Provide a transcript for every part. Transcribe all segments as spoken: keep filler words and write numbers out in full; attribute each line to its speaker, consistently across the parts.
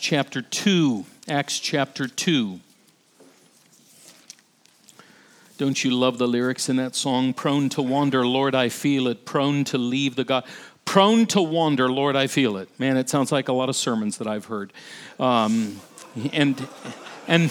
Speaker 1: chapter two. Acts chapter two. Don't you love the lyrics in that song? Prone to wander, Lord, I feel it. Prone to leave the God. Prone to wander, Lord, I feel it. Man, it sounds like a lot of sermons that I've heard. Um, and and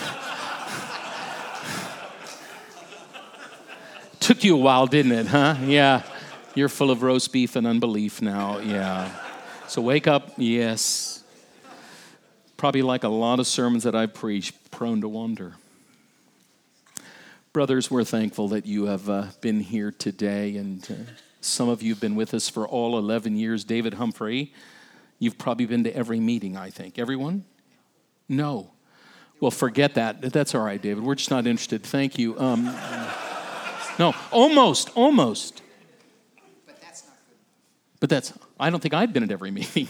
Speaker 1: took you a while, didn't it, huh? Yeah. You're full of roast beef and unbelief now. Yeah. So wake up. Yes. Probably like a lot of sermons that I've preached, prone to wander. Brothers, we're thankful that you have uh, been here today, and uh, some of you have been with us for all eleven years. David Humphrey, you've probably been to every meeting, I think. Everyone? No. Well, forget that. That's all right, David. We're just not interested. Thank you. Um, no, almost, almost.
Speaker 2: But that's not good.
Speaker 1: But that's, I don't think I've been at every meeting.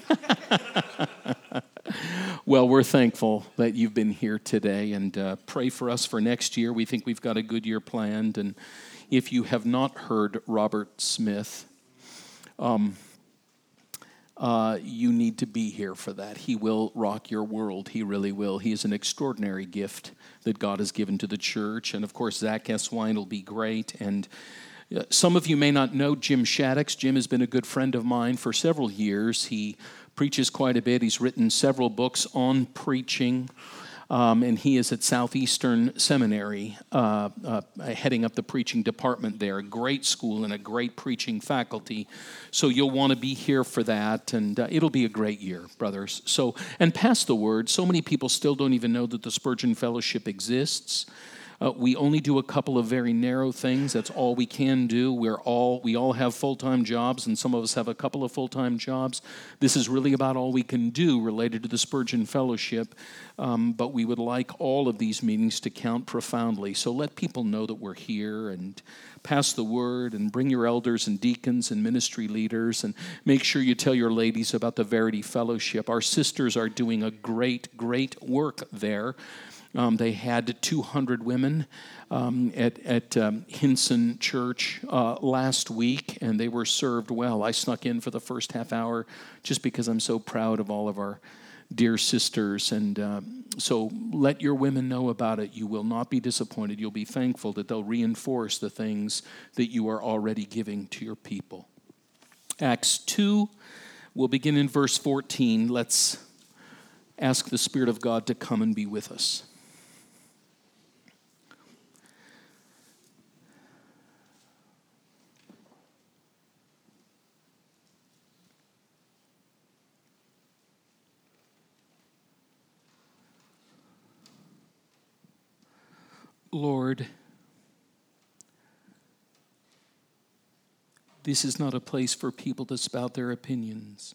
Speaker 1: Well, we're thankful that you've been here today, and uh, pray for us for next year. We think we've got a good year planned, and if you have not heard Robert Smith, um, uh, you need to be here for that. He will rock your world. He really will. He is an extraordinary gift that God has given to the church, and of course, Zach Eswine will be great, and uh, some of you may not know Jim Shaddix. Jim has been a good friend of mine for several years. He preaches quite a bit. He's written several books on preaching, um, and he is at Southeastern Seminary, uh, uh, heading up the preaching department there. A great school and a great preaching faculty. So you'll want to be here for that, and uh, it'll be a great year, brothers. So, and pass the word. So many people still don't even know that the Spurgeon Fellowship exists. Uh, we only do a couple of very narrow things. That's all we can do. We're all we all have full-time jobs, and some of us have a couple of full-time jobs. This is really about all we can do related to the Spurgeon Fellowship, um, but we would like all of these meetings to count profoundly. So let people know that we're here, and pass the word, and bring your elders and deacons and ministry leaders, and make sure you tell your ladies about the Verity Fellowship. Our sisters are doing a great, great work there. Um, they had two hundred women um, at, at um, Hinson Church uh, last week, and they were served well. I snuck in for the first half hour just because I'm so proud of all of our dear sisters. And uh, so let your women know about it. You will not be disappointed. You'll be thankful that they'll reinforce the things that you are already giving to your people. Acts two, we'll begin in verse fourteen. Let's ask the Spirit of God to come and be with us. Lord, this is not a place for people to spout their opinions.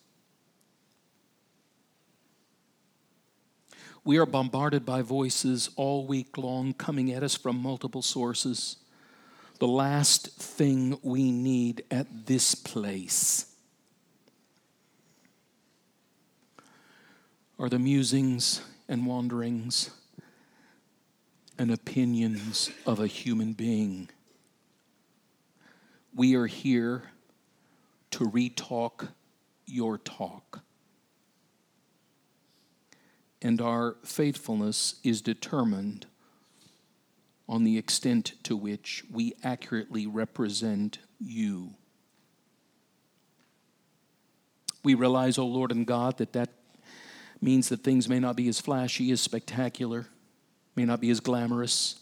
Speaker 1: We are bombarded by voices all week long coming at us from multiple sources. The last thing we need at this place are the musings and wanderings and opinions of a human being. We are here to retalk your talk. And our faithfulness is determined on the extent to which we accurately represent you. We realize, O Lord and God, that that means that things may not be as flashy, as spectacular, may not be as glamorous.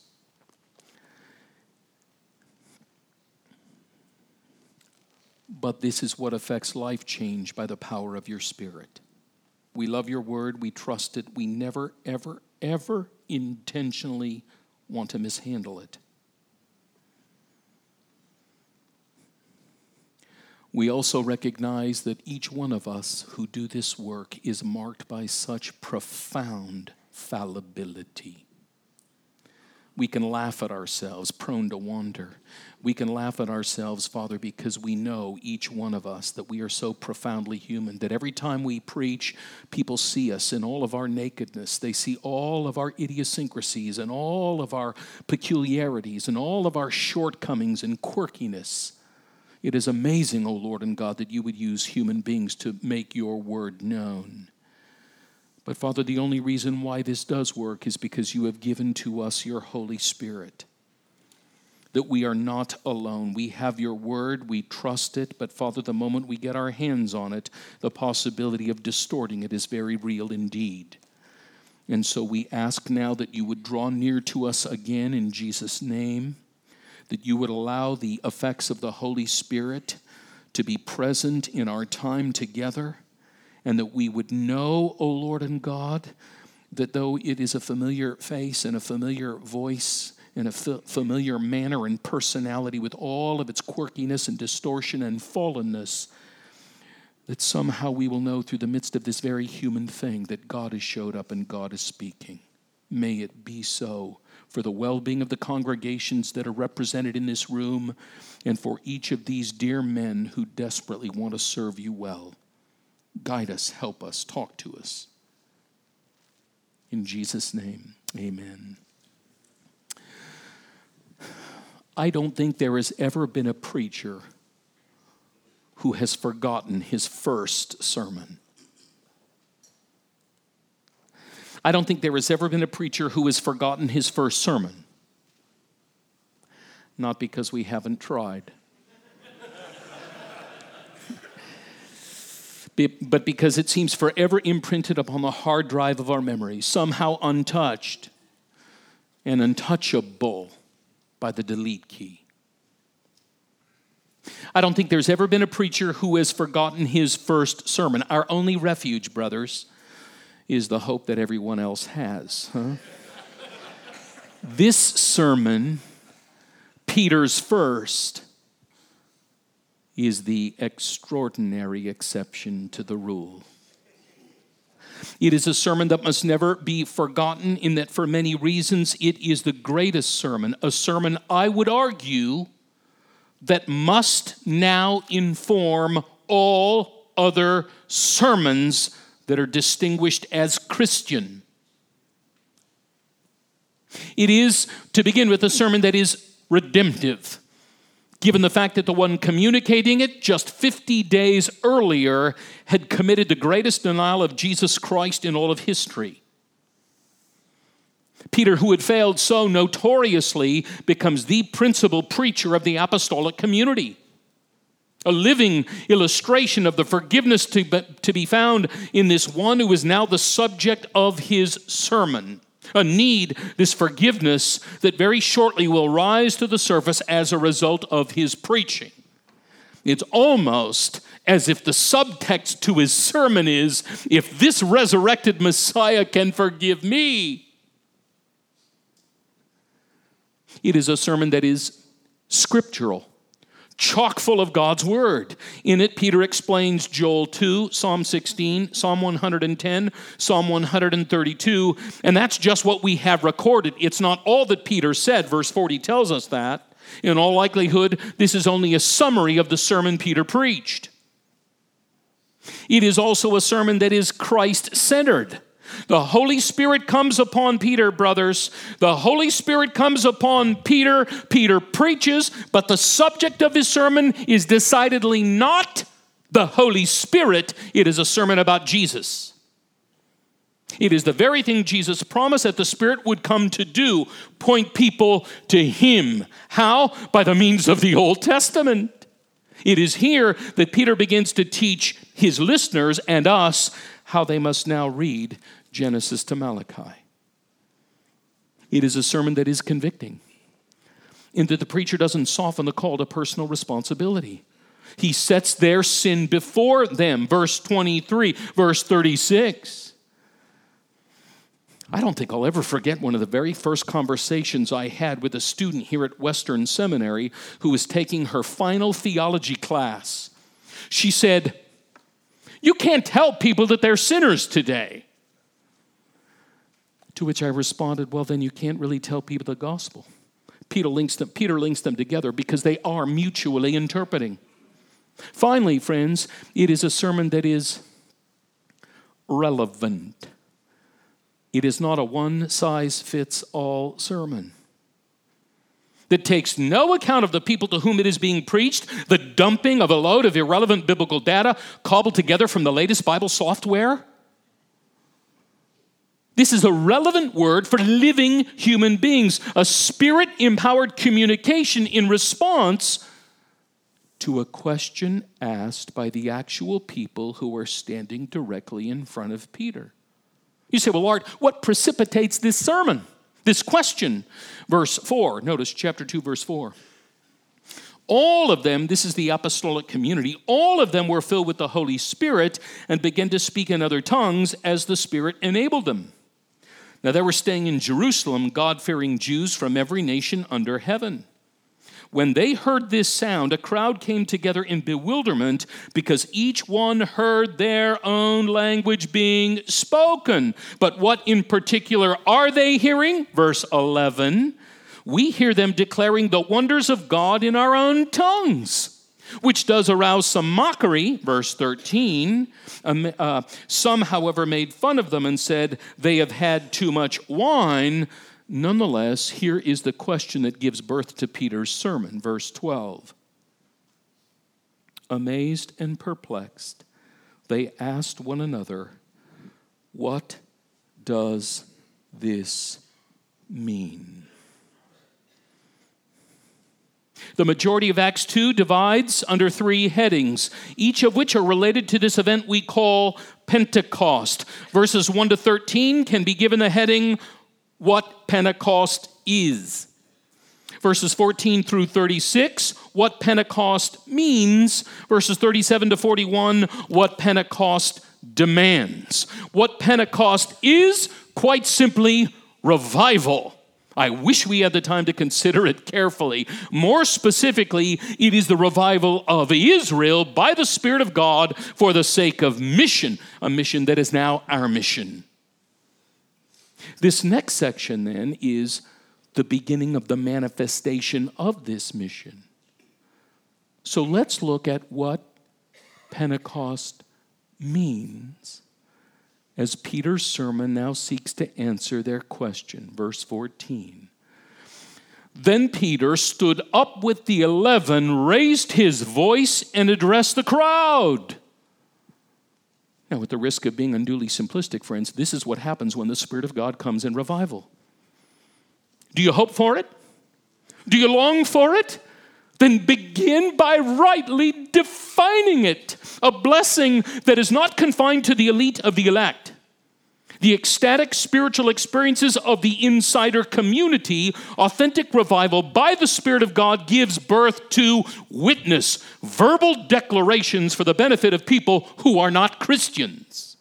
Speaker 1: But this is what affects life change by the power of your Spirit. We love your word. We trust it. We never, ever, ever intentionally want to mishandle it. We also recognize that each one of us who do this work is marked by such profound fallibility. We can laugh at ourselves, prone to wander. We can laugh at ourselves, Father, because we know, each one of us, that we are so profoundly human, that every time we preach, people see us in all of our nakedness. They see all of our idiosyncrasies and all of our peculiarities and all of our shortcomings and quirkiness. It is amazing, O Lord and God, that you would use human beings to make your word known. But Father, the only reason why this does work is because you have given to us your Holy Spirit. That we are not alone. We have your word, we trust it, but Father, the moment we get our hands on it, the possibility of distorting it is very real indeed. And so we ask now that you would draw near to us again in Jesus' name, that you would allow the effects of the Holy Spirit to be present in our time together, and that we would know, O Lord and God, that though it is a familiar face and a familiar voice and a f- familiar manner and personality with all of its quirkiness and distortion and fallenness, that somehow we will know through the midst of this very human thing that God has showed up and God is speaking. May it be so for the well-being of the congregations that are represented in this room and for each of these dear men who desperately want to serve you well. Guide us, help us, talk to us. In Jesus' name, amen. I don't think there has ever been a preacher who has forgotten his first sermon. I don't think there has ever been a preacher who has forgotten his first sermon. Not because we haven't tried, but because it seems forever imprinted upon the hard drive of our memory, somehow untouched and untouchable by the delete key. I don't think there's ever been a preacher who has forgotten his first sermon. Our only refuge, brothers, is the hope that everyone else has. Huh? This sermon, Peter's first, is the extraordinary exception to the rule. It is a sermon that must never be forgotten in that for many reasons it is the greatest sermon, a sermon, I would argue, that must now inform all other sermons that are distinguished as Christian. It is, to begin with, a sermon that is redemptive, given the fact that the one communicating it just fifty days earlier had committed the greatest denial of Jesus Christ in all of history. Peter, who had failed so notoriously, becomes the principal preacher of the apostolic community. A living illustration of the forgiveness to be, to be found in this one who is now the subject of his sermon. A need, this forgiveness, that very shortly will rise to the surface as a result of his preaching. It's almost as if the subtext to his sermon is, if this resurrected Messiah can forgive me. It is a sermon that is scriptural, chock full of God's word. In it, Peter explains Joel two, Psalm sixteen, Psalm one hundred ten, Psalm one hundred thirty-two, and that's just what we have recorded. It's not all that Peter said. Verse forty tells us that. In all likelihood, this is only a summary of the sermon Peter preached. It is also a sermon that is Christ-centered. The Holy Spirit comes upon Peter, brothers. The Holy Spirit comes upon Peter. Peter preaches, but the subject of his sermon is decidedly not the Holy Spirit. It is a sermon about Jesus. It is the very thing Jesus promised that the Spirit would come to do, point people to him. How? By the means of the Old Testament. It is here that Peter begins to teach his listeners and us how they must now read Genesis to Malachi. It is a sermon that is convicting, in that the preacher doesn't soften the call to personal responsibility. He sets their sin before them. Verse twenty-three, verse thirty-six. I don't think I'll ever forget one of the very first conversations I had with a student here at Western Seminary who was taking her final theology class. She said, "You can't tell people that they're sinners today." To which I responded, well, then you can't really tell people the gospel. Peter links them, Peter links them together because they are mutually interpreting. Finally, friends, it is a sermon that is relevant. It is not a one-size-fits-all sermon that takes no account of the people to whom it is being preached, the dumping of a load of irrelevant biblical data cobbled together from the latest Bible software. This is a relevant word for living human beings, a spirit-empowered communication in response to a question asked by the actual people who are standing directly in front of Peter. You say, well, Lord, what precipitates this sermon, this question? Verse four, notice chapter two, verse four. All of them, this is the apostolic community, all of them were filled with the Holy Spirit and began to speak in other tongues as the Spirit enabled them. Now they were staying in Jerusalem, God-fearing Jews from every nation under heaven. When they heard this sound, a crowd came together in bewilderment because each one heard their own language being spoken. But what in particular are they hearing? Verse eleven, we hear them declaring the wonders of God in our own tongues, which does arouse some mockery. Verse thirteen, um, uh, some, however, made fun of them and said they have had too much wine. Nonetheless, here is the question that gives birth to Peter's sermon. Verse twelve. Amazed and perplexed, they asked one another, what does this mean? The majority of Acts two divides under three headings, each of which are related to this event we call Pentecost. Verses one to thirteen can be given the heading, what Pentecost is. Verses fourteen through thirty-six, what Pentecost means. Verses thirty-seven to forty-one, what Pentecost demands. What Pentecost is, quite simply, revival. I wish we had the time to consider it carefully. More specifically, it is the revival of Israel by the Spirit of God for the sake of mission, a mission that is now our mission. This next section, then, is the beginning of the manifestation of this mission. So let's look at what Pentecost means as Peter's sermon now seeks to answer their question. Verse fourteen. Then Peter stood up with the eleven, raised his voice, and addressed the crowd. Now, with the risk of being unduly simplistic, friends, this is what happens when the Spirit of God comes in revival. Do you hope for it? Do you long for it? Then begin by rightly defining it. A blessing that is not confined to the elite of the elect. The ecstatic spiritual experiences of the insider community, authentic revival by the Spirit of God gives birth to witness, verbal declarations for the benefit of people who are not Christians.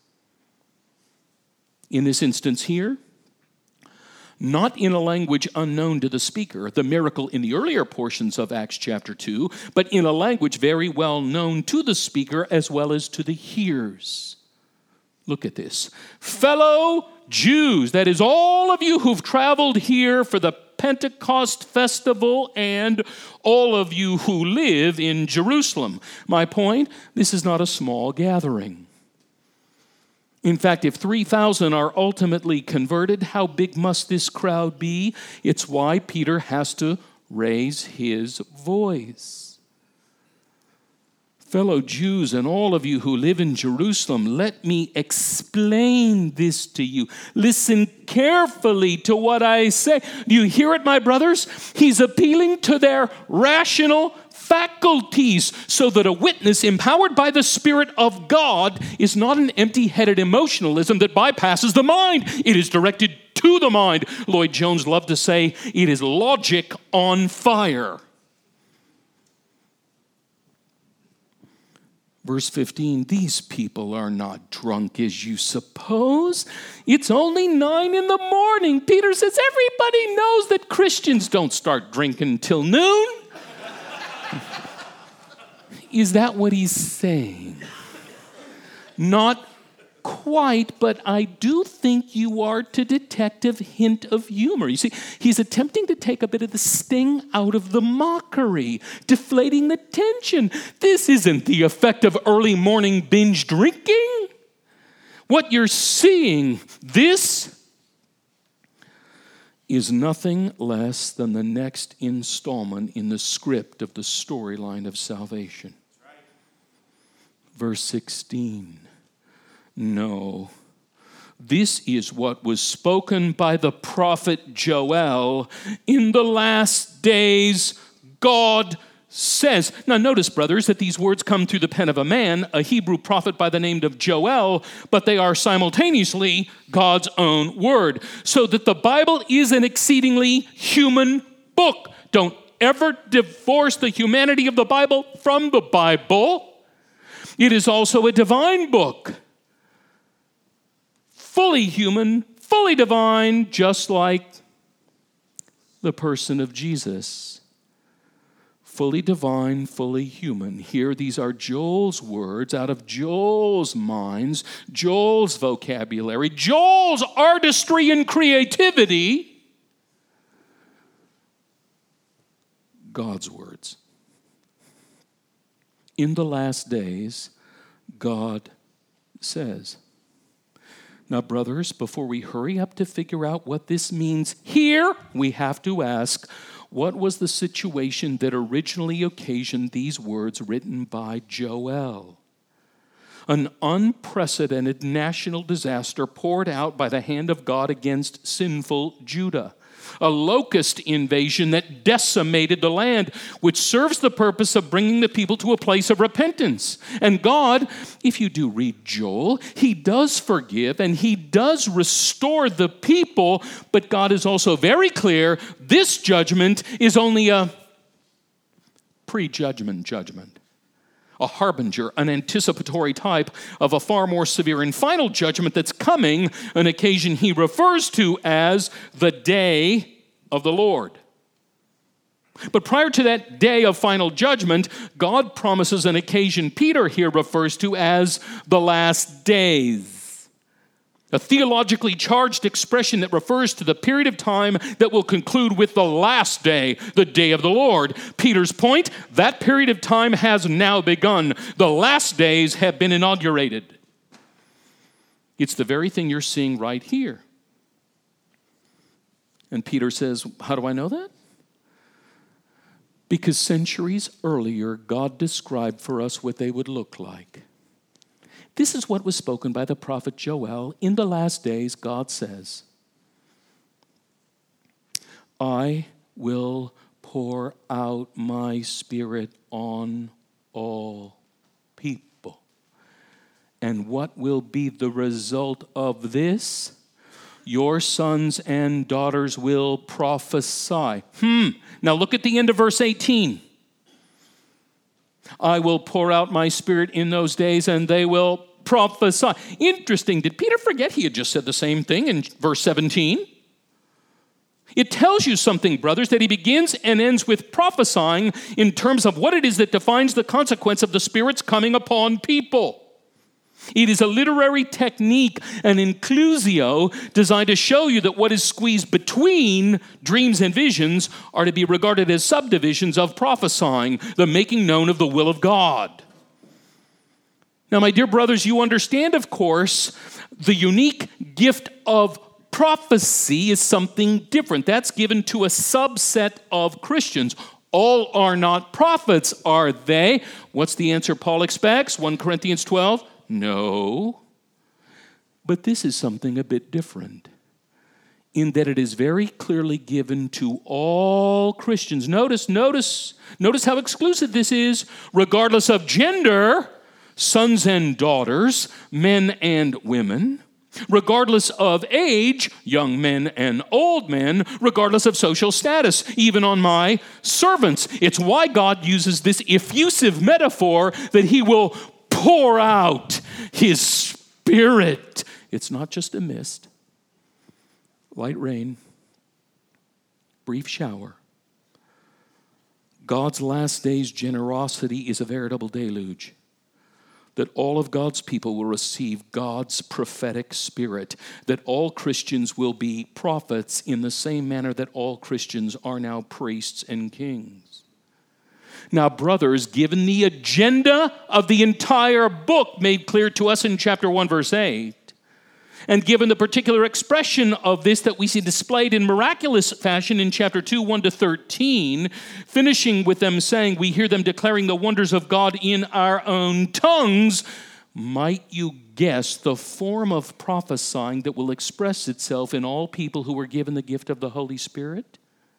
Speaker 1: In this instance here, not in a language unknown to the speaker, the miracle in the earlier portions of Acts chapter two, but in a language very well known to the speaker as well as to the hearers. Look at this. Fellow Jews, that is all of you who've traveled here for the Pentecost festival and all of you who live in Jerusalem. My point, this is not a small gathering. In fact, if three thousand are ultimately converted, how big must this crowd be? It's why Peter has to raise his voice. Fellow Jews and all of you who live in Jerusalem, let me explain this to you. Listen carefully to what I say. Do you hear it, my brothers? He's appealing to their rational faculties so that a witness empowered by the Spirit of God is not an empty-headed emotionalism that bypasses the mind. It is directed to the mind. Lloyd Jones loved to say, it is logic on fire. Verse fifteen, these people are not drunk as you suppose. It's only nine in the morning. Peter says, everybody knows that Christians don't start drinking till noon. Is that what he's saying? Not quite, but I do think you are to detect a hint of humor. You see, he's attempting to take a bit of the sting out of the mockery, deflating the tension. This isn't the effect of early morning binge drinking. What you're seeing, this is nothing less than the next installment in the script of the storyline of salvation. Verse sixteen. No, This is what was spoken by the prophet Joel. In the last days, God says. Now notice, brothers, that these words come through the pen of a man, a Hebrew prophet by the name of Joel, but they are simultaneously God's own word. So that the Bible is an exceedingly human book. Don't ever divorce the humanity of the Bible from the Bible. It is also a divine book. Fully human, fully divine, just like the person of Jesus. Fully divine, fully human. Here, these are Joel's words out of Joel's minds, Joel's vocabulary, Joel's artistry and creativity. God's words. In the last days, God says. Now, brothers, before we hurry up to figure out what this means here, we have to ask, what was the situation that originally occasioned these words written by Joel? An unprecedented national disaster poured out by the hand of God against sinful Judah. A locust invasion that decimated the land, which serves the purpose of bringing the people to a place of repentance. And God, if you do read Joel, he does forgive and he does restore the people, but God is also very clear, this judgment is only a pre-judgment judgment. A harbinger, an anticipatory type of a far more severe and final judgment that's coming, an occasion he refers to as the day of the Lord. But prior to that day of final judgment, God promises an occasion Peter here refers to as the last days. A theologically charged expression that refers to the period of time that will conclude with the last day, the day of the Lord. Peter's point, that period of time has now begun. The last days have been inaugurated. It's the very thing you're seeing right here. And Peter says, how do I know that? Because centuries earlier, God described for us what they would look like. This is what was spoken by the prophet Joel. In the last days, God says, I will pour out my spirit on all people. And what will be the result of this? Your sons and daughters will prophesy. Hmm. Now look at the end of verse eighteen. I will pour out my spirit in those days, and they will prophesy. Interesting. Did Peter forget he had just said the same thing in verse seventeen? It tells you something, brothers, that he begins and ends with prophesying in terms of what it is that defines the consequence of the Spirit's coming upon people. It is a literary technique, an inclusio, designed to show you that what is squeezed between dreams and visions are to be regarded as subdivisions of prophesying, the making known of the will of God. Now, my dear brothers, you understand, of course, the unique gift of prophecy is something different. That's given to a subset of Christians. All are not prophets, are they? What's the answer Paul expects? First Corinthians twelve? No. But this is something a bit different in that it is very clearly given to all Christians. Notice, notice, notice how exclusive this is, regardless of gender, sons and daughters, men and women, regardless of age, young men and old men, regardless of social status, even on my servants. It's why God uses this effusive metaphor that he will pour out his spirit. It's not just a mist, light rain, brief shower. God's last days' generosity is a veritable deluge. That all of God's people will receive God's prophetic spirit, that all Christians will be prophets in the same manner that all Christians are now priests and kings. Now, brothers, given the agenda of the entire book made clear to us in chapter one, verse eight, and given the particular expression of this that we see displayed in miraculous fashion in chapter two, one to thirteen, finishing with them saying, we hear them declaring the wonders of God in our own tongues, might you guess the form of prophesying that will express itself in all people who are given the gift of the Holy Spirit?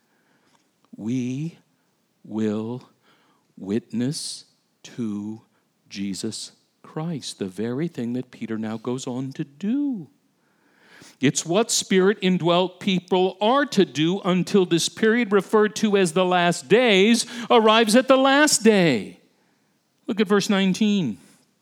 Speaker 1: We will witness to Jesus Christ, the very thing that Peter now goes on to do. It's what Spirit-indwelt people are to do until this period referred to as the last days arrives at the last day. Look at verse nineteen.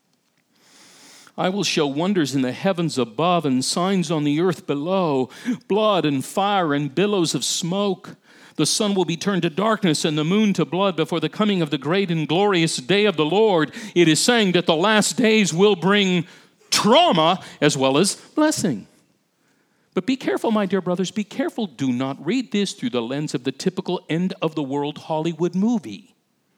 Speaker 1: I will show wonders in the heavens above and signs on the earth below, blood and fire and billows of smoke. The sun will be turned to darkness and the moon to blood before the coming of the great and glorious day of the Lord. It is saying that the last days will bring trauma as well as blessing. But be careful, my dear brothers, be careful. Do not read this through the lens of the typical end-of-the-world Hollywood movie.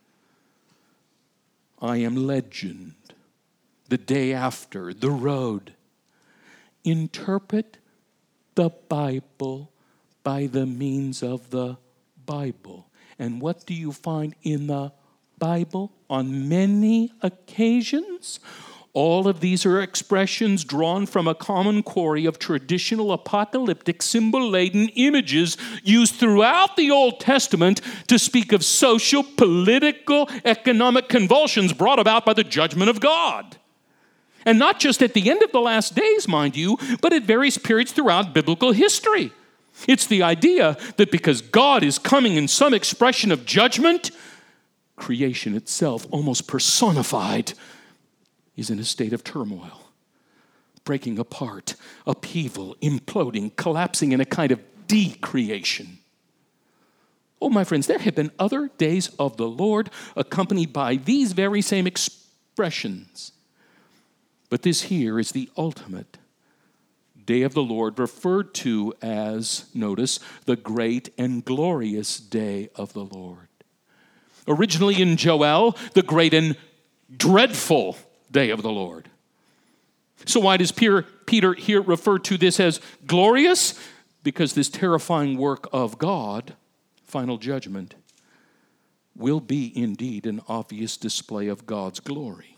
Speaker 1: I Am Legend, The Day After, The Road. Interpret the Bible by the means of the Bible. And what do you find in the Bible? On many occasions, all of these are expressions drawn from a common quarry of traditional apocalyptic symbol-laden images used throughout the Old Testament to speak of social, political, economic convulsions brought about by the judgment of God. And not just at the end of the last days, mind you, but at various periods throughout biblical history. It's the idea that because God is coming in some expression of judgment, creation itself, almost personified, is in a state of turmoil, breaking apart, upheaval, imploding, collapsing in a kind of decreation. Oh, my friends, there have been other days of the Lord accompanied by these very same expressions. But this here is the ultimate day of the Lord, referred to as, notice, the great and glorious day of the Lord. Originally in Joel, the great and dreadful day of the Lord. So why does Peter, Peter here refer to this as glorious? Because this terrifying work of God, final judgment, will be indeed an obvious display of God's glory.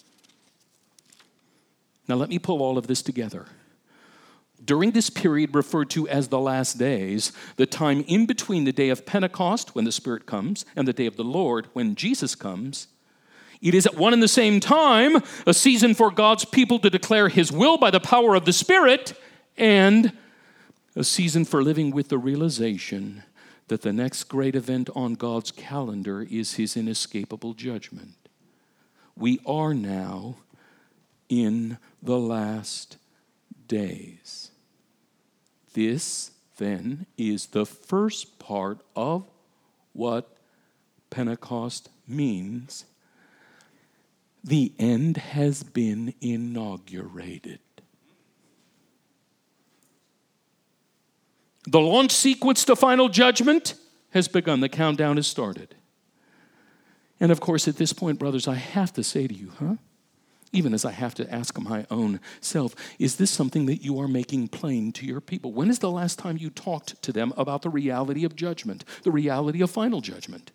Speaker 1: Now let me pull all of this together. During this period referred to as the last days, the time in between the day of Pentecost, when the Spirit comes, and the day of the Lord, when Jesus comes, it is at one and the same time a season for God's people to declare His will by the power of the Spirit, and a season for living with the realization that the next great event on God's calendar is His inescapable judgment. We are now in the last days. This, then, is the first part of what Pentecost means. The end has been inaugurated. The launch sequence to final judgment has begun. The countdown has started. And of course, at this point, brothers, I have to say to you, huh? Even as I have to ask my own self, is this something that you are making plain to your people? When is the last time you talked to them about the reality of judgment, the reality of final judgment?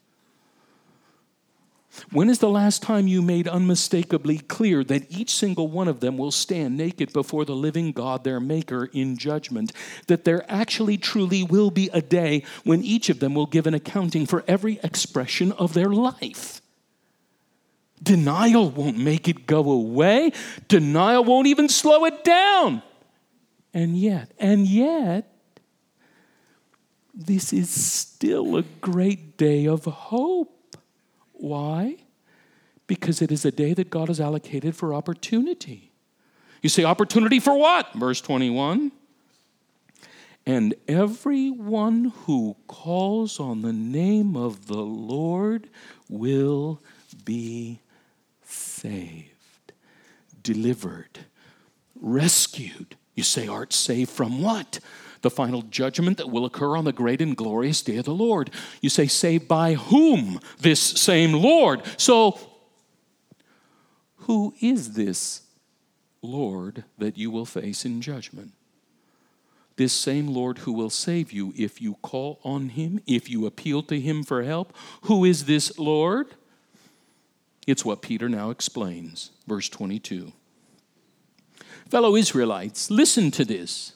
Speaker 1: When is the last time you made unmistakably clear that each single one of them will stand naked before the living God, their Maker, in judgment? That there actually truly will be a day when each of them will give an accounting for every expression of their life. Denial won't make it go away. Denial won't even slow it down. And yet, and yet, this is still a great day of hope. Why? Because it is a day that God has allocated for opportunity. You say, opportunity for what? Verse twenty-one. And everyone who calls on the name of the Lord will be saved, delivered, rescued. You say, Art, saved from what? The final judgment that will occur on the great and glorious day of the Lord. You say, saved by whom? This same Lord. So, who is this Lord that you will face in judgment? This same Lord who will save you if you call on Him, if you appeal to Him for help. Who is this Lord? It's what Peter now explains. Verse twenty-two. Fellow Israelites, listen to this.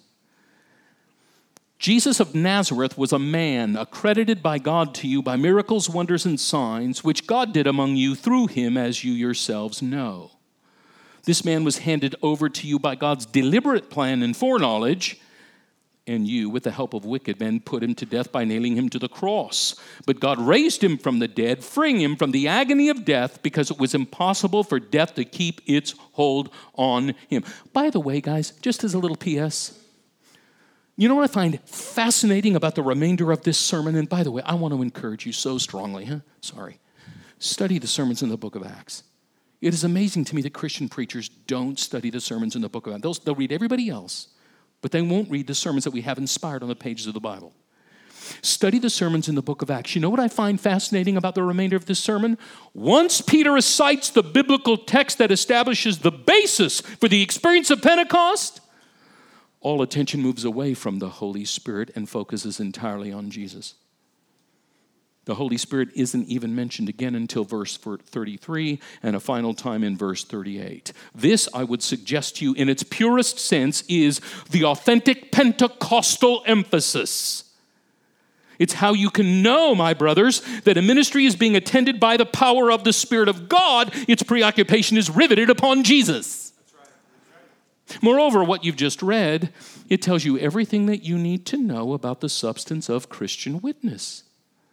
Speaker 1: Jesus of Nazareth was a man accredited by God to you by miracles, wonders, and signs, which God did among you through him, as you yourselves know. This man was handed over to you by God's deliberate plan and foreknowledge, and you, with the help of wicked men, put him to death by nailing him to the cross. But God raised him from the dead, freeing him from the agony of death, because it was impossible for death to keep its hold on him. By the way, guys, just as a little P S, you know what I find fascinating about the remainder of this sermon? And by the way, I want to encourage you so strongly, huh? Sorry. Study the sermons in the book of Acts. It is amazing to me that Christian preachers don't study the sermons in the book of Acts. They'll, they'll read everybody else, but they won't read the sermons that we have inspired on the pages of the Bible. Study the sermons in the book of Acts. You know what I find fascinating about the remainder of this sermon? Once Peter recites the biblical text that establishes the basis for the experience of Pentecost, all attention moves away from the Holy Spirit and focuses entirely on Jesus. The Holy Spirit isn't even mentioned again until verse thirty-three and a final time in verse thirty-eight. This, I would suggest to you, in its purest sense, is the authentic Pentecostal emphasis. It's how you can know, my brothers, that a ministry is being attended by the power of the Spirit of God. Its preoccupation is riveted upon Jesus. Moreover, what you've just read, it tells you everything that you need to know about the substance of Christian witness.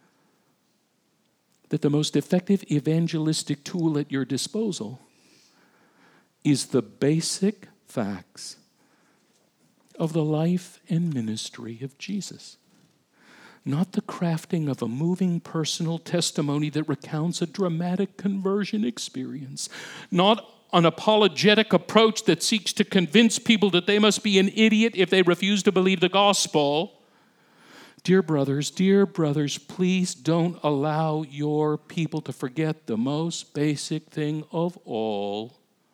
Speaker 1: That the most effective evangelistic tool at your disposal is the basic facts of the life and ministry of Jesus. Not the crafting of a moving personal testimony that recounts a dramatic conversion experience. Not an apologetic approach that seeks to convince people that they must be an idiot if they refuse to believe the gospel. Dear brothers, dear brothers, please don't allow your people to forget the most basic thing of all.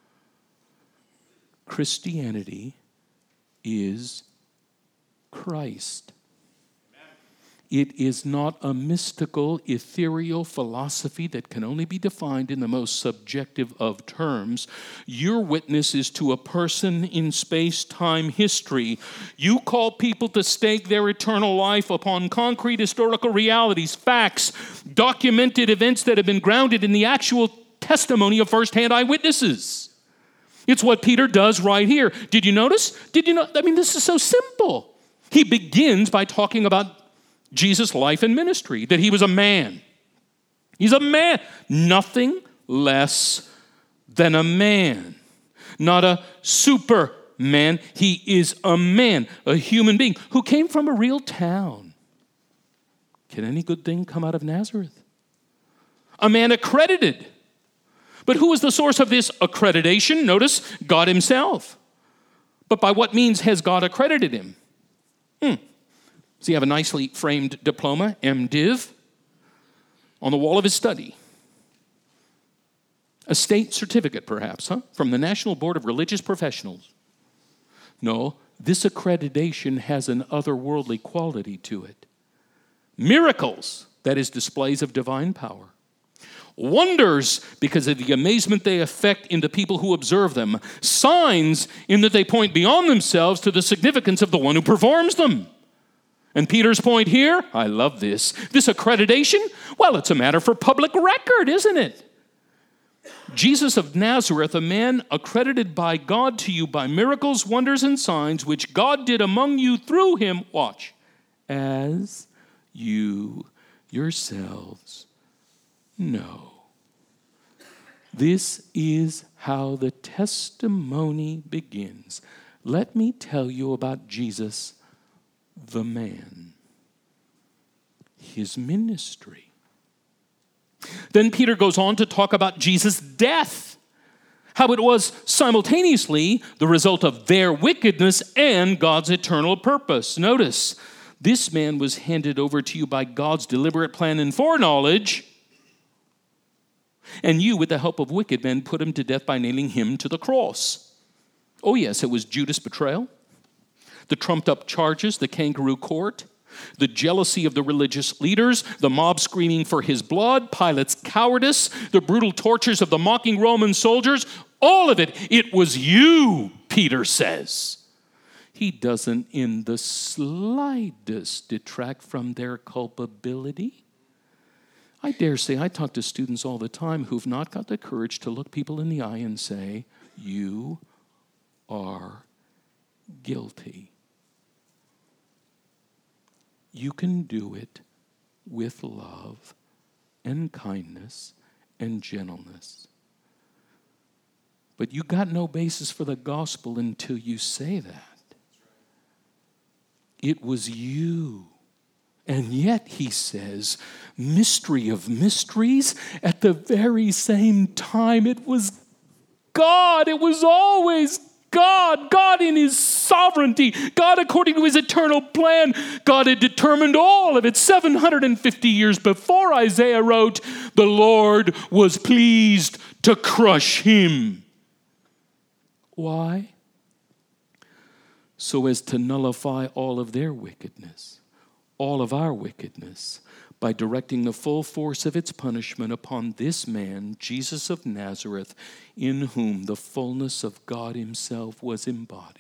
Speaker 1: Christianity is Christ. It is not a mystical, ethereal philosophy that can only be defined in the most subjective of terms. Your witness is to a person in space-time history. You call people to stake their eternal life upon concrete historical realities, facts, documented events that have been grounded in the actual testimony of first-hand eyewitnesses. It's what Peter does right here. Did you notice? Did you know? I mean, this is so simple. He begins by talking about Jesus' life and ministry, that he was a man. He's a man, nothing less than a man, not a superman. He is a man, a human being who came from a real town. Can any good thing come out of Nazareth? A man accredited. But who is the source of this accreditation? Notice, God himself. But by what means has God accredited him? Hmm. Does he have a nicely framed diploma, MDiv, on the wall of his study? A state certificate, perhaps, huh? From the National Board of Religious Professionals. No, this accreditation has an otherworldly quality to it. Miracles, that is, displays of divine power. Wonders, because of the amazement they effect in the people who observe them. Signs, in that they point beyond themselves to the significance of the one who performs them. And Peter's point here, I love this, this accreditation, well, it's a matter for public record, isn't it? Jesus of Nazareth, a man accredited by God to you by miracles, wonders, and signs, which God did among you through him, watch, as you yourselves know. This is how the testimony begins. Let me tell you about Jesus, the man, his ministry. Then Peter goes on to talk about Jesus' death, how it was simultaneously the result of their wickedness and God's eternal purpose. Notice, this man was handed over to you by God's deliberate plan and foreknowledge, and you, with the help of wicked men, put him to death by nailing him to the cross. Oh yes, it was Judas' betrayal, the trumped-up charges, the kangaroo court, the jealousy of the religious leaders, the mob screaming for his blood, Pilate's cowardice, the brutal tortures of the mocking Roman soldiers, all of it, it was you, Peter says. He doesn't in the slightest detract from their culpability. I dare say I talk to students all the time who've not got the courage to look people in the eye and say, you are guilty. You can do it with love and kindness and gentleness. But you got no basis for the gospel until you say that. It was you. And yet, he says, mystery of mysteries, at the very same time, it was God. It was always God. God in his sovereignty. God according to his eternal plan. God had determined all of it. seven hundred fifty years before Isaiah wrote, the Lord was pleased to crush him. Why? So as to nullify all of their wickedness, all of our wickedness, by directing the full force of its punishment upon this man, Jesus of Nazareth, in whom the fullness of God himself was embodied.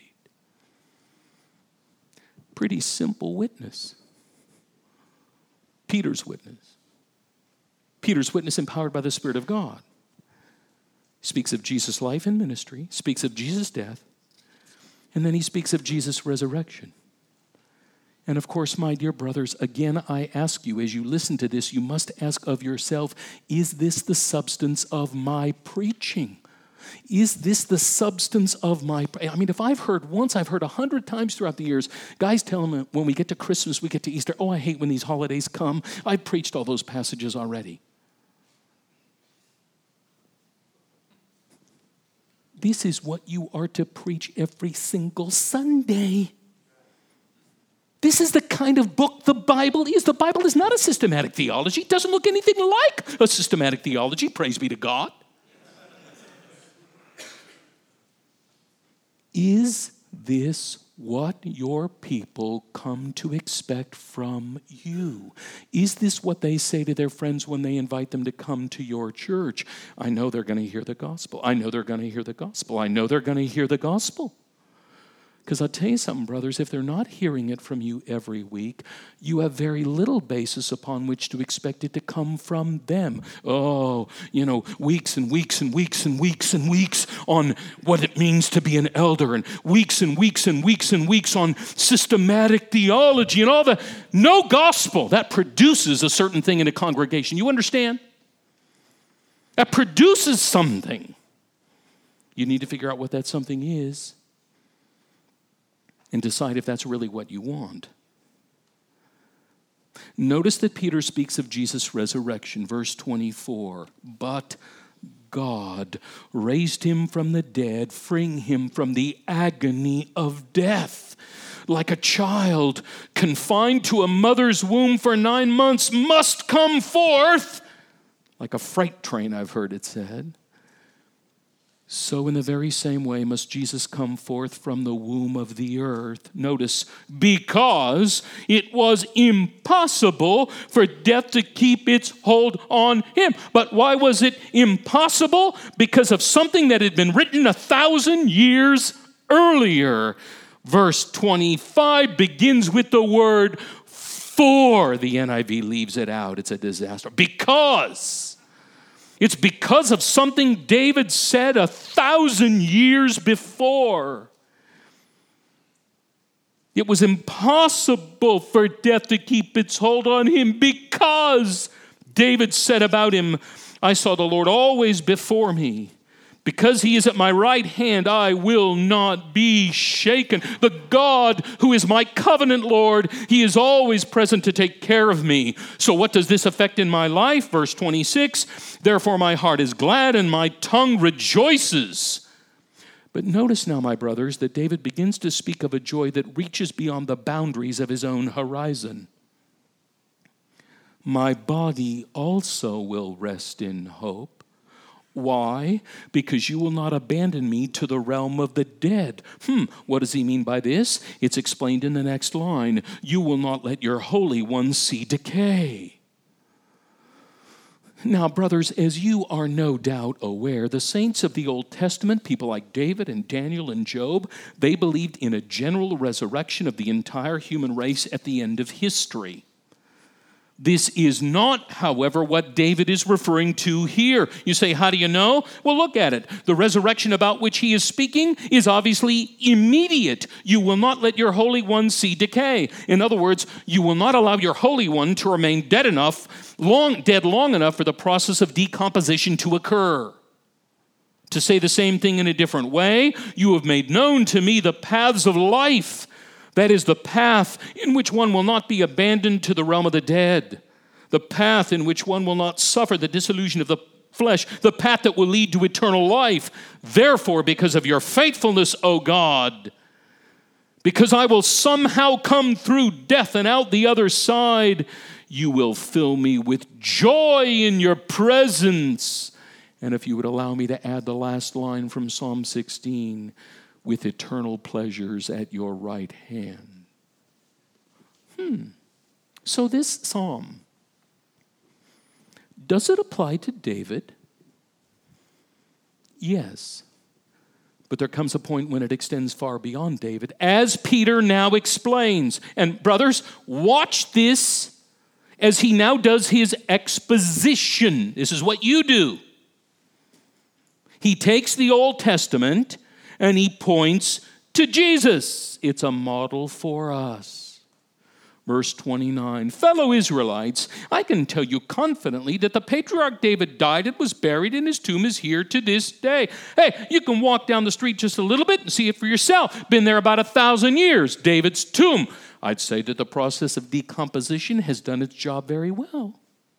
Speaker 1: Pretty simple witness. Peter's witness. Peter's witness empowered by the Spirit of God. Speaks of Jesus' life and ministry, speaks of Jesus' death, and then he speaks of Jesus' resurrection. And of course, my dear brothers, again, I ask you, as you listen to this, you must ask of yourself, is this the substance of my preaching? Is this the substance of my, I mean, if I've heard once, I've heard a hundred times throughout the years, guys tell them when we get to Christmas, we get to Easter, oh, I hate when these holidays come. I've preached all those passages already. This is what you are to preach every single Sunday. This is the kind of book the Bible is. The Bible is not a systematic theology. It doesn't look anything like a systematic theology. Praise be to God. Is this what your people come to expect from you? Is this what they say to their friends when they invite them to come to your church? I know they're going to hear the gospel. I know they're going to hear the gospel. I know they're going to hear the gospel. Because I'll tell you something, brothers, if they're not hearing it from you every week, you have very little basis upon which to expect it to come from them. Oh, you know, weeks and weeks and weeks and weeks and weeks on what it means to be an elder, and weeks and weeks and weeks and weeks on systematic theology and all the, no gospel. That produces a certain thing in a congregation. You understand? That produces something. You need to figure out what that something is and decide if that's really what you want. Notice that Peter speaks of Jesus' resurrection, verse twenty-four. But God raised him from the dead, freeing him from the agony of death. Like a child confined to a mother's womb for nine months must come forth, like a freight train, I've heard it said. So in the very same way must Jesus come forth from the womb of the earth. Notice, because it was impossible for death to keep its hold on him. But why was it impossible? Because of something that had been written a thousand years earlier. Verse twenty-five begins with the word for. The N I V leaves it out. It's a disaster. Because. It's because of something David said a thousand years before. It was impossible for death to keep its hold on him because David said about him, I saw the Lord always before me. Because he is at my right hand, I will not be shaken. The God who is my covenant Lord, he is always present to take care of me. So what does this affect in my life? Verse twenty-six, therefore my heart is glad and my tongue rejoices. But notice now, my brothers, that David begins to speak of a joy that reaches beyond the boundaries of his own horizon. My body also will rest in hope. Why? Because you will not abandon me to the realm of the dead. Hmm, what does he mean by this? It's explained in the next line. You will not let your Holy One see decay. Now, brothers, as you are no doubt aware, the saints of the Old Testament, people like David and Daniel and Job, they believed in a general resurrection of the entire human race at the end of history. This is not, however, what David is referring to here. You say, how do you know? Well, look at it. The resurrection about which he is speaking is obviously immediate. You will not let your Holy One see decay. In other words, you will not allow your Holy One to remain dead enough, long, dead long enough for the process of decomposition to occur. To say the same thing in a different way, you have made known to me the paths of life. That is the path in which one will not be abandoned to the realm of the dead. The path in which one will not suffer the dissolution of the flesh. The path that will lead to eternal life. Therefore, because of your faithfulness, O God, because I will somehow come through death and out the other side, you will fill me with joy in your presence. And if you would allow me to add the last line from Psalm sixteen, with eternal pleasures at your right hand. Hmm. So this psalm, does it apply to David? Yes. But there comes a point when it extends far beyond David, as Peter now explains. And brothers, watch this as he now does his exposition. This is what you do. He takes the Old Testament and he points to Jesus. It's a model for us. Verse twenty-nine, fellow Israelites, I can tell you confidently that the patriarch David died and was buried, and his tomb is here to this day. Hey, you can walk down the street just a little bit and see it for yourself. Been there about a thousand years, David's tomb. I'd say that the process of decomposition has done its job very well.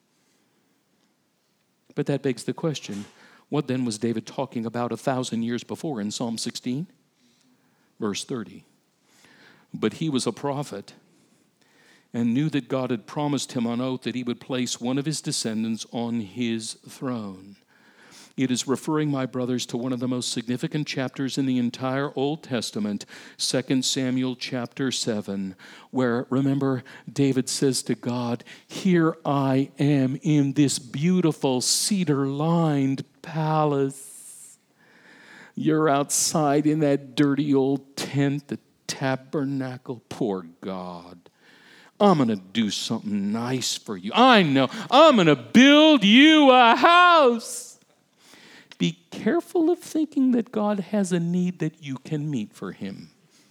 Speaker 1: But that begs the question, what then was David talking about a thousand years before in Psalm sixteen? Verse thirty. But he was a prophet and knew that God had promised him on oath that he would place one of his descendants on his throne. It is referring, my brothers, to one of the most significant chapters in the entire Old Testament, Second Samuel chapter seven, where, remember, David says to God, here I am in this beautiful cedar-lined palace. You're outside in that dirty old tent, the tabernacle. Poor God. I'm going to do something nice for you. I know. I'm going to build you a house. Be careful of thinking that God has a need that you can meet for him.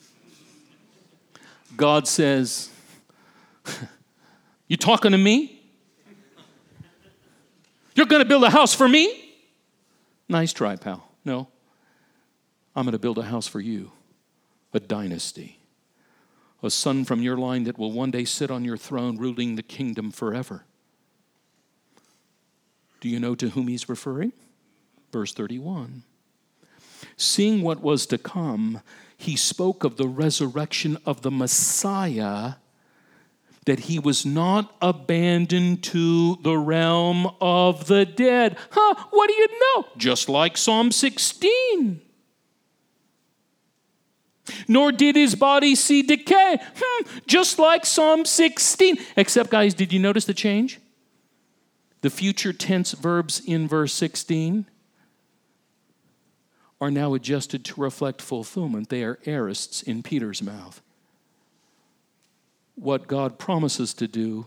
Speaker 1: God says, you talking to me? You're going to build a house for me? Nice try, pal. No. I'm going to build a house for you, a dynasty, a son from your line that will one day sit on your throne ruling the kingdom forever. Do you know to whom he's referring? Verse thirty-one. Seeing what was to come, he spoke of the resurrection of the Messiah, that he was not abandoned to the realm of the dead. Huh, what do you know? Just like Psalm sixteen. Nor did his body see decay. Hmm, just like Psalm sixteen. Except, guys, did you notice the change? The future tense verbs in verse sixteen are now adjusted to reflect fulfillment. They are aorists in Peter's mouth. What God promises to do,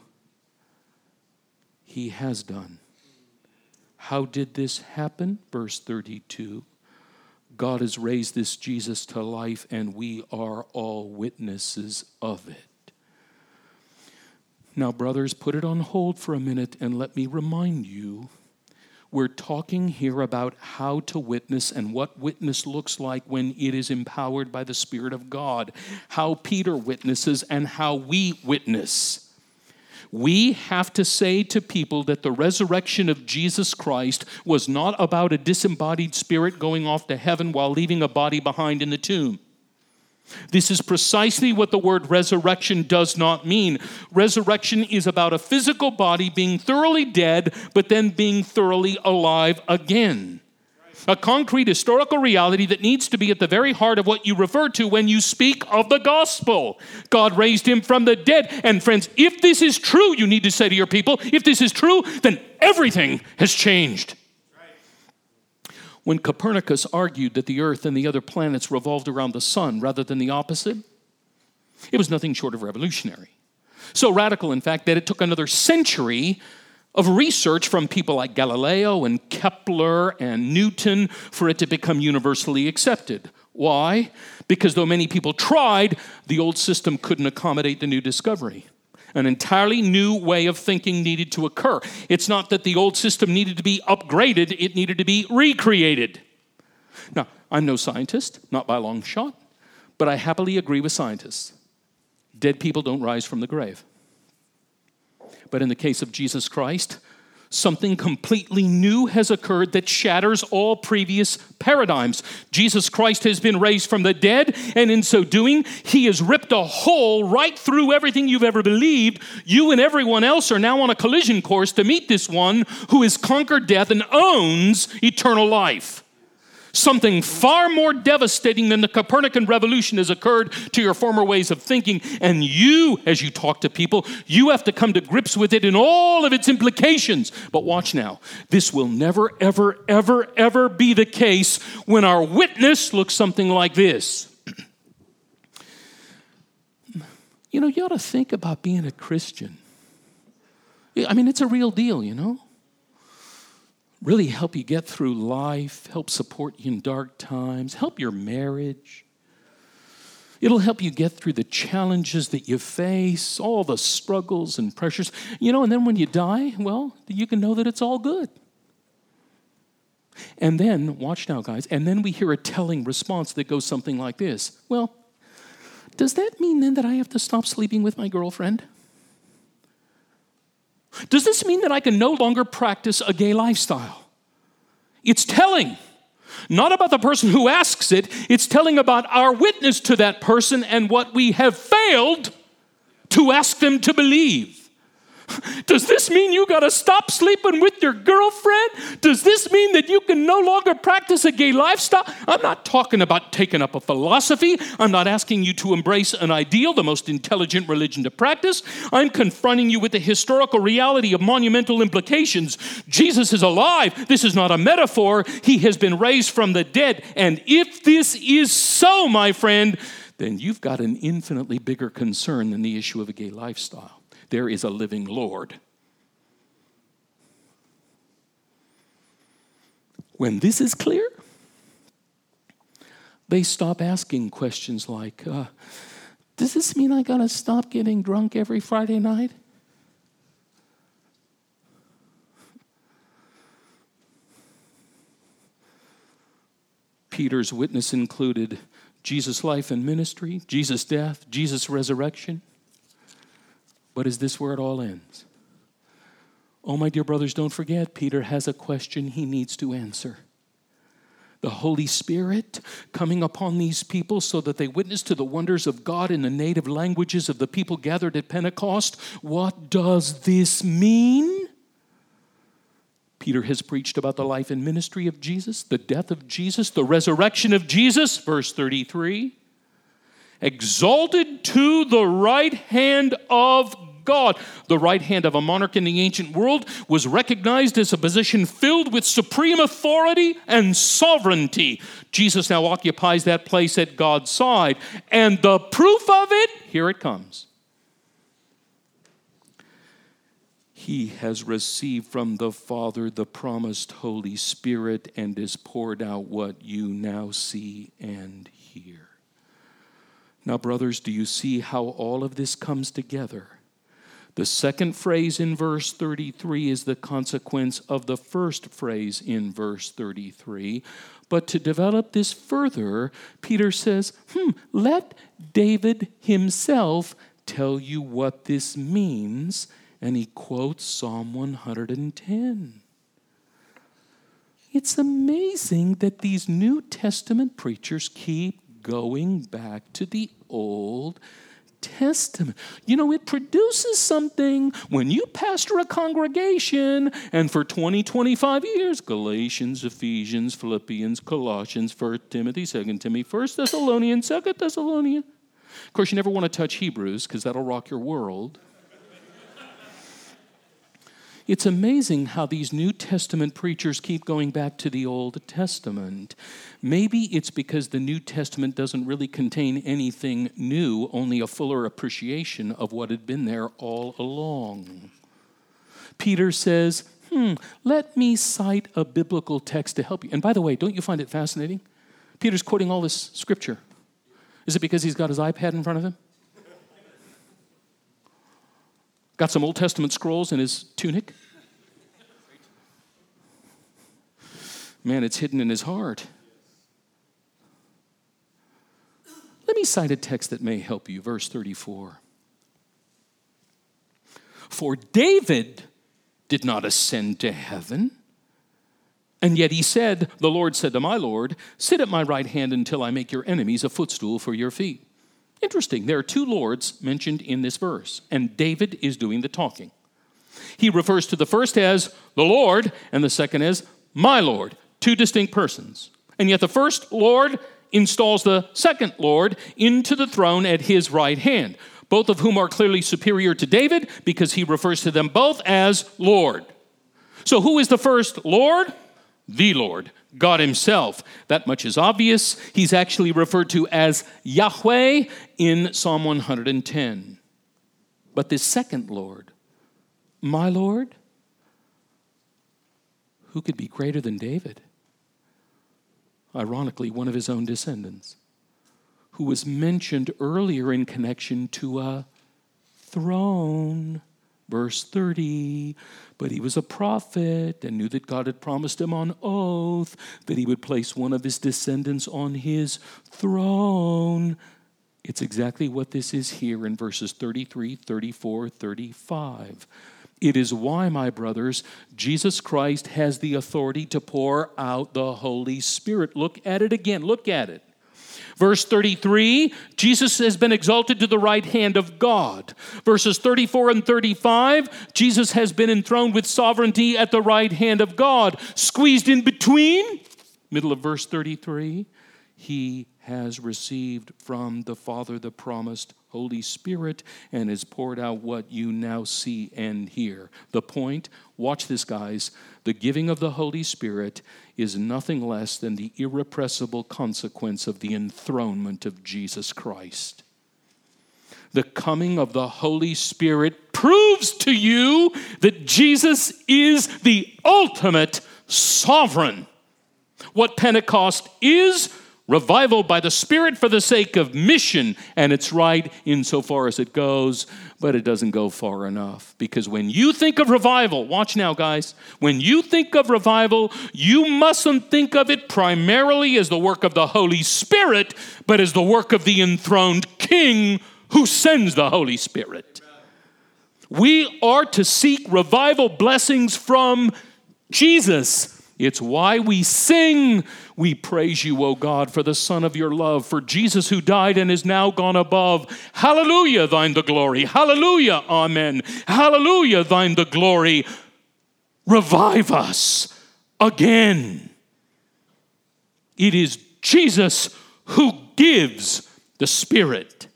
Speaker 1: he has done. How did this happen? Verse thirty-two. God has raised this Jesus to life, and we are all witnesses of it. Now, brothers, put it on hold for a minute and let me remind you, we're talking here about how to witness and what witness looks like when it is empowered by the Spirit of God. How Peter witnesses and how we witness. We have to say to people that the resurrection of Jesus Christ was not about a disembodied spirit going off to heaven while leaving a body behind in the tomb. This is precisely what the word resurrection does not mean. Resurrection is about a physical body being thoroughly dead, but then being thoroughly alive again. A concrete historical reality that needs to be at the very heart of what you refer to when you speak of the gospel. God raised him from the dead. And friends, if this is true, you need to say to your people, if this is true, then everything has changed. When Copernicus argued that the earth and the other planets revolved around the sun rather than the opposite, it was nothing short of revolutionary. So radical, in fact, that it took another century of research from people like Galileo and Kepler and Newton for it to become universally accepted. Why? Because though many people tried, the old system couldn't accommodate the new discovery. An entirely new way of thinking needed to occur. It's not that the old system needed to be upgraded, it needed to be recreated. Now, I'm no scientist, not by a long shot, but I happily agree with scientists. Dead people don't rise from the grave. But in the case of Jesus Christ, something completely new has occurred that shatters all previous paradigms. Jesus Christ has been raised from the dead, and in so doing, he has ripped a hole right through everything you've ever believed. You and everyone else are now on a collision course to meet this one who has conquered death and owns eternal life. Something far more devastating than the Copernican revolution has occurred to your former ways of thinking. And you, as you talk to people, you have to come to grips with it in all of its implications. But watch now. This will never, ever, ever, ever be the case when our witness looks something like this. You know, you ought to think about being a Christian. I mean, it's a real deal, you know. Really help you get through life, help support you in dark times, help your marriage. It'll help you get through the challenges that you face, all the struggles and pressures. You know, and then when you die, well, you can know that it's all good. And then, watch now, guys, and then we hear a telling response that goes something like this. Well, does that mean then that I have to stop sleeping with my girlfriend? Does this mean that I can no longer practice a gay lifestyle? It's telling. Not about the person who asks it. It's telling about our witness to that person and what we have failed to ask them to believe. Does this mean you got to stop sleeping with your girlfriend? Does this mean that you can no longer practice a gay lifestyle? I'm not talking about taking up a philosophy. I'm not asking you to embrace an ideal, the most intelligent religion to practice. I'm confronting you with the historical reality of monumental implications. Jesus is alive. This is not a metaphor. He has been raised from the dead. And if this is so, my friend, then you've got an infinitely bigger concern than the issue of a gay lifestyle. There is a living Lord. When this is clear, they stop asking questions like, uh, does this mean I gotta stop getting drunk every Friday night? Peter's witness included Jesus' life and ministry, Jesus' death, Jesus' resurrection. But is this where it all ends? Oh, my dear brothers, don't forget, Peter has a question he needs to answer. The Holy Spirit coming upon these people so that they witness to the wonders of God in the native languages of the people gathered at Pentecost. What does this mean? Peter has preached about the life and ministry of Jesus, the death of Jesus, the resurrection of Jesus, verse thirty-three. Exalted to the right hand of God. The right hand of a monarch in the ancient world was recognized as a position filled with supreme authority and sovereignty. Jesus now occupies that place at God's side. And the proof of it, here it comes. He has received from the Father the promised Holy Spirit and has poured out what you now see and hear. Now, brothers, do you see how all of this comes together? The second phrase in verse thirty-three is the consequence of the first phrase in verse thirty-three. But to develop this further, Peter says, hmm, let David himself tell you what this means. And he quotes Psalm one hundred ten. It's amazing that these New Testament preachers keep going back to the Old Testament. You know, it produces something when you pastor a congregation, and for twenty, twenty-five years, Galatians, Ephesians, Philippians, Colossians, First Timothy, Second Timothy, First Thessalonians, Second Thessalonians. Of course, you never want to touch Hebrews because that'll rock your world. It's amazing how these New Testament preachers keep going back to the Old Testament. Maybe it's because the New Testament doesn't really contain anything new, only a fuller appreciation of what had been there all along. Peter says, hmm, let me cite a biblical text to help you. And by the way, don't you find it fascinating? Peter's quoting all this scripture. Is it because he's got his iPad in front of him? Got some Old Testament scrolls in his tunic? Man, it's hidden in his heart. Let me cite a text that may help you. Verse thirty-four. For David did not ascend to heaven, and yet he said, the Lord said to my Lord, sit at my right hand until I make your enemies a footstool for your feet. Interesting. There are two lords mentioned in this verse, and David is doing the talking. He refers to the first as the Lord, and the second as my Lord, two distinct persons. And yet the first Lord installs the second Lord into the throne at his right hand, both of whom are clearly superior to David because he refers to them both as Lord. So who is the first Lord? The Lord, God himself. That much is obvious. He's actually referred to as Yahweh in Psalm one hundred ten. But this second Lord, my Lord, who could be greater than David? Ironically, one of his own descendants, who was mentioned earlier in connection to a throne. Verse thirty, but he was a prophet and knew that God had promised him on oath that he would place one of his descendants on his throne. It's exactly what this is here in verses thirty-three, thirty-four, thirty-five. It is why, my brothers, Jesus Christ has the authority to pour out the Holy Spirit. Look at it again. Look at it. Verse thirty-three, Jesus has been exalted to the right hand of God. Verses thirty-four and thirty-five, Jesus has been enthroned with sovereignty at the right hand of God. Squeezed in between, middle of verse thirty-three, he has received from the Father the promised Holy Spirit and has poured out what you now see and hear. The point, watch this, guys, the giving of the Holy Spirit is nothing less than the irrepressible consequence of the enthronement of Jesus Christ. The coming of the Holy Spirit proves to you that Jesus is the ultimate sovereign. What Pentecost is, revival by the Spirit for the sake of mission, and it's right insofar as it goes, but it doesn't go far enough. Because when you think of revival, watch now, guys, when you think of revival, you mustn't think of it primarily as the work of the Holy Spirit, but as the work of the enthroned King who sends the Holy Spirit. We are to seek revival blessings from Jesus. It's why we sing, we praise you, O God, for the Son of your love, for Jesus who died and is now gone above. Hallelujah, thine the glory. Hallelujah, amen. Hallelujah, thine the glory. Revive us again. It is Jesus who gives the Spirit.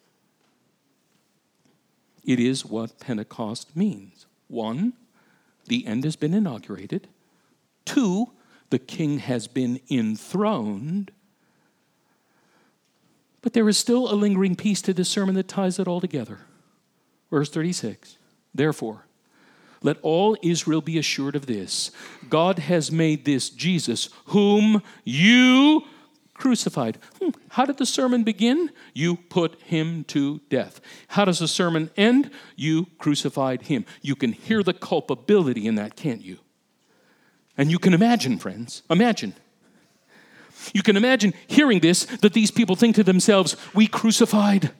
Speaker 1: It is what Pentecost means. One, the end has been inaugurated. Two, the king has been enthroned. But there is still a lingering piece to this sermon that ties it all together. Verse thirty-six, therefore, let all Israel be assured of this. God has made this Jesus, whom you crucified. Hmm. How did the sermon begin? You put him to death. How does the sermon end? You crucified him. You can hear the culpability in that, can't you? And you can imagine, friends, imagine. You can imagine hearing this, that these people think to themselves, we crucified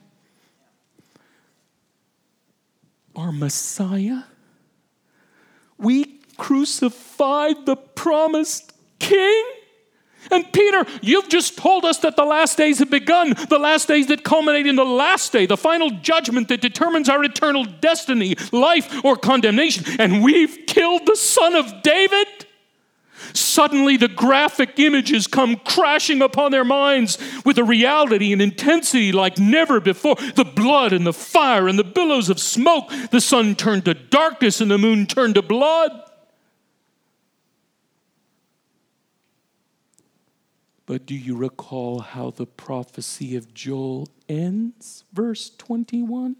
Speaker 1: our Messiah. We crucified the promised King. And Peter, you've just told us that the last days have begun, the last days that culminate in the last day, the final judgment that determines our eternal destiny, life or condemnation, and we've killed the Son of David? Suddenly the graphic images come crashing upon their minds with a reality and intensity like never before. The blood and the fire and the billows of smoke. The sun turned to darkness and the moon turned to blood. But do you recall how the prophecy of Joel ends? Verse twenty-one.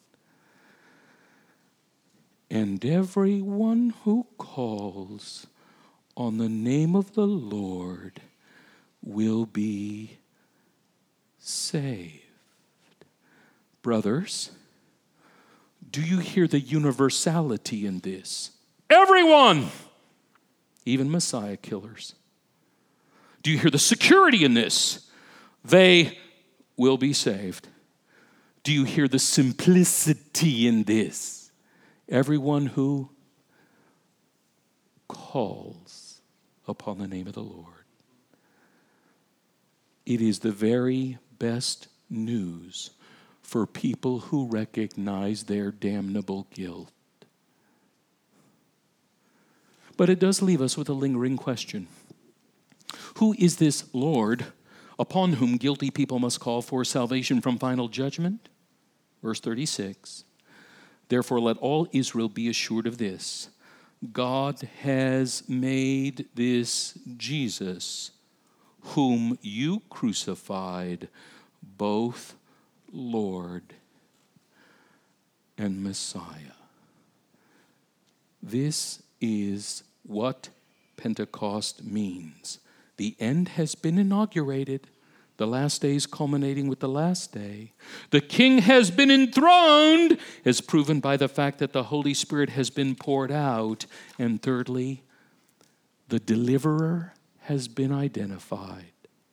Speaker 1: And everyone who calls on the name of the Lord will be saved. Brothers, do you hear the universality in this? Everyone, even Messiah killers. Do you hear the security in this? They will be saved. Do you hear the simplicity in this? Everyone who calls upon the name of the Lord. It is the very best news for people who recognize their damnable guilt. But it does leave us with a lingering question. Who is this Lord upon whom guilty people must call for salvation from final judgment? Verse thirty-six. Therefore let all Israel be assured of this. God has made this Jesus, whom you crucified, both Lord and Messiah. This is what Pentecost means. The end has been inaugurated, the last days culminating with the last day. The King has been enthroned, as proven by the fact that the Holy Spirit has been poured out. And thirdly, the deliverer has been identified.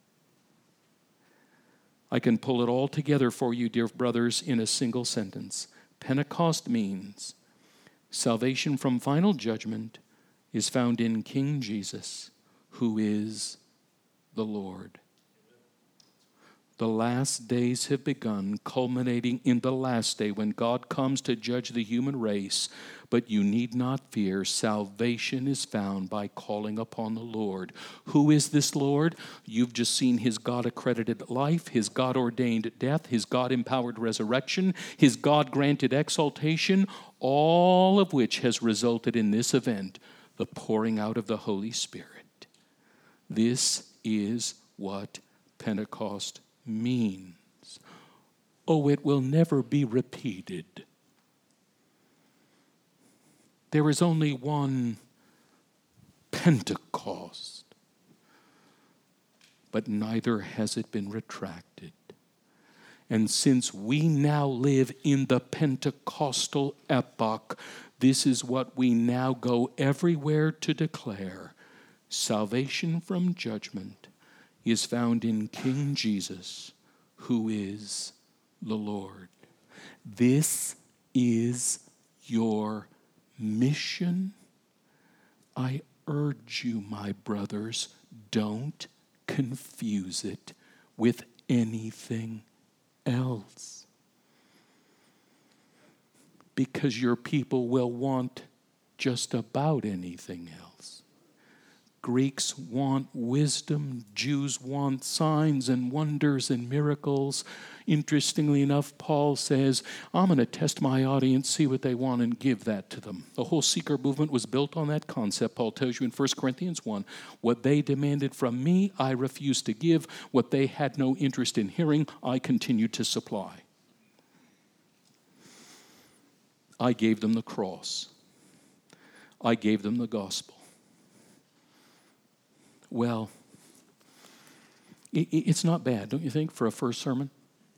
Speaker 1: I can pull it all together for you, dear brothers, in a single sentence. Pentecost means salvation from final judgment is found in King Jesus, who is the Lord. The last days have begun, culminating in the last day when God comes to judge the human race. But you need not fear. Salvation is found by calling upon the Lord. Who is this Lord? You've just seen his God-accredited life, his God-ordained death, his God-empowered resurrection, his God-granted exaltation, all of which has resulted in this event, the pouring out of the Holy Spirit. This is what Pentecost means. Oh, it will never be repeated. There is only one Pentecost, but neither has it been retracted. And since we now live in the Pentecostal epoch, this is what we now go everywhere to declare. Salvation from judgment is found in King Jesus, who is the Lord. This is your mission. I urge you, my brothers, don't confuse it with anything else. Because your people will want just about anything else. Greeks want wisdom. Jews want signs and wonders and miracles. Interestingly enough, Paul says, I'm going to test my audience, see what they want, and give that to them. The whole seeker movement was built on that concept. Paul tells you in First Corinthians one, what they demanded from me, I refused to give. What they had no interest in hearing, I continued to supply. I gave them the cross. I gave them the gospel. Well, it's not bad, don't you think, for a first sermon?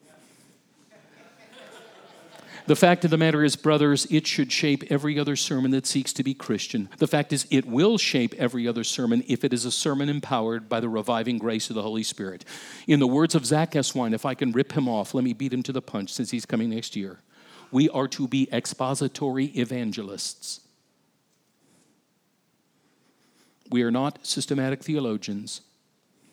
Speaker 1: The fact of the matter is, brothers, it should shape every other sermon that seeks to be Christian. The fact is, it will shape every other sermon if it is a sermon empowered by the reviving grace of the Holy Spirit. In the words of Zach Eswine, if I can rip him off, let me beat him to the punch since he's coming next year. We are to be expository evangelists. We are not systematic theologians.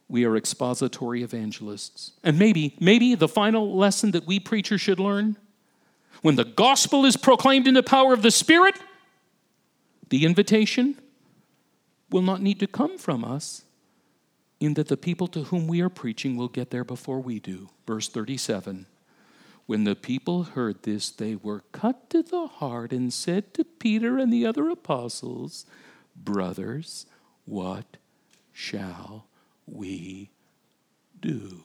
Speaker 1: We are expository evangelists. And maybe, maybe the final lesson that we preachers should learn, when the gospel is proclaimed in the power of the Spirit, the invitation will not need to come from us, in that the people to whom we are preaching will get there before we do. Verse thirty-seven, when the people heard this, they were cut to the heart and said to Peter and the other apostles, brothers, what shall we do?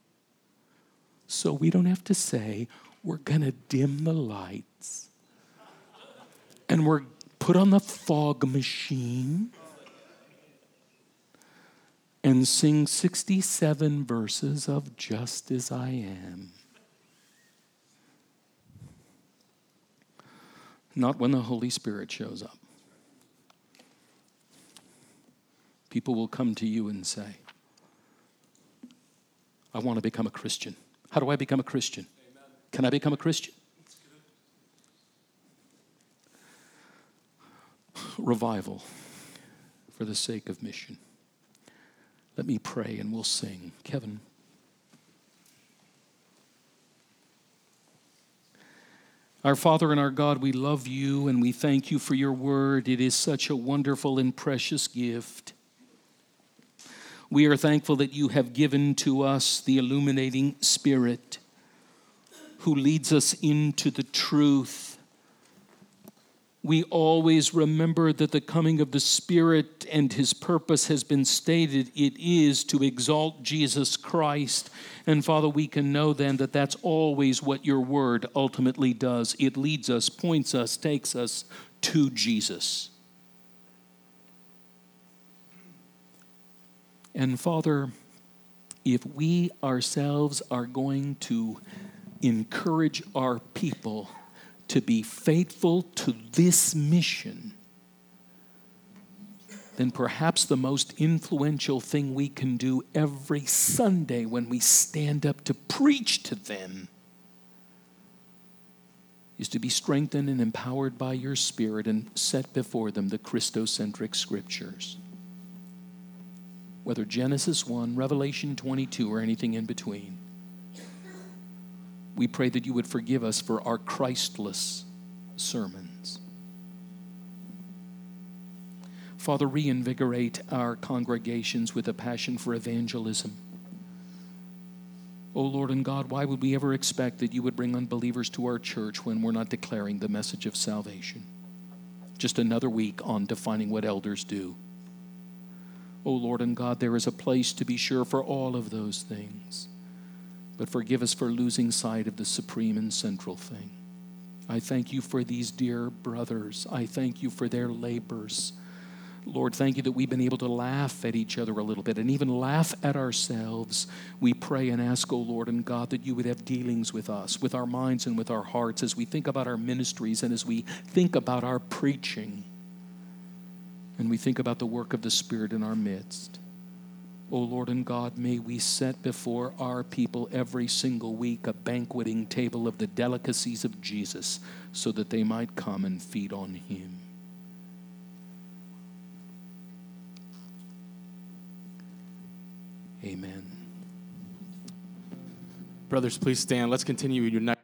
Speaker 1: So we don't have to say, we're going to dim the lights and we're put on the fog machine and sing sixty-seven verses of Just As I Am. Not when the Holy Spirit shows up. People will come to you and say, I want to become a Christian. How do I become a Christian? Amen. Can I become a Christian? Revival for the sake of mission. Let me pray and we'll sing. Kevin. Our Father and our God, we love you and we thank you for your word. It is such a wonderful and precious gift. We are thankful that you have given to us the illuminating Spirit who leads us into the truth. We always remember that the coming of the Spirit and his purpose has been stated. It is to exalt Jesus Christ. And Father, we can know then that that's always what your word ultimately does. It leads us, points us, takes us to Jesus. And Father, if we ourselves are going to encourage our people to be faithful to this mission, then perhaps the most influential thing we can do every Sunday when we stand up to preach to them is to be strengthened and empowered by your Spirit and set before them the Christocentric scriptures. Whether Genesis one, Revelation twenty-two, or anything in between. We pray that you would forgive us for our Christless sermons. Father, reinvigorate our congregations with a passion for evangelism. Oh Lord and God, why would we ever expect that you would bring unbelievers to our church when we're not declaring the message of salvation? Just another week on defining what elders do. Oh Lord and God, there is a place to be sure for all of those things. But forgive us for losing sight of the supreme and central thing. I thank you for these dear brothers. I thank you for their labors. Lord, thank you that we've been able to laugh at each other a little bit and even laugh at ourselves. We pray and ask, oh Lord and God, that you would have dealings with us, with our minds and with our hearts as we think about our ministries and as we think about our preaching and we think about the work of the Spirit in our midst. O Lord and God, may we set before our people every single week a banqueting table of the delicacies of Jesus so that they might come and feed on him. Amen.
Speaker 3: Brothers, please stand. Let's continue your night.